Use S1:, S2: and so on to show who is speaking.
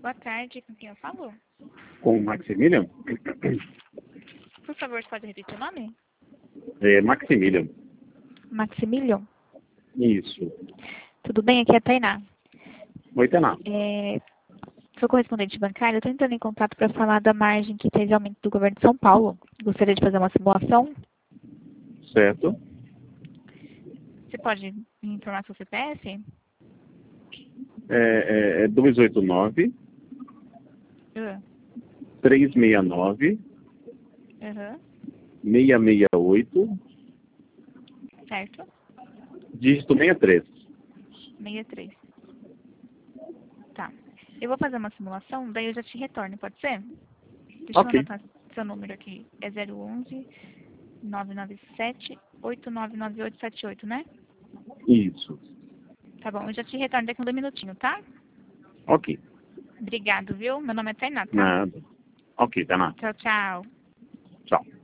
S1: Boa tarde, com quem eu falo?
S2: Com o Maximilian?
S1: Por favor, você pode repetir o nome?
S2: É Maximilian.
S1: Maximilian?
S2: Isso.
S1: Tudo bem? Aqui é a Tainá.
S2: Oi, Tainá.
S1: Sou correspondente bancária. Eu estou entrando em contato para falar da margem que teve aumento do governo de São Paulo. Gostaria de fazer uma simulação.
S2: Certo.
S1: Você pode me informar seu CPF?
S2: É 289
S1: Uhum.
S2: 369
S1: Uhum.
S2: 668
S1: Certo?
S2: dígito 63.
S1: 63. Tá. Eu vou fazer uma simulação, daí eu já te retorno, pode ser? Deixa eu
S2: Ok.
S1: anotar seu número aqui. É 011 997 899878, né?
S2: Isso.
S1: Tá bom, eu já te retorno daqui a 2 minutinhos, tá?
S2: Ok.
S1: Obrigado, viu? Meu nome é Tainá, tá?
S2: Nada. Ok, Tainá.
S1: Tchau, tchau.
S2: Tchau.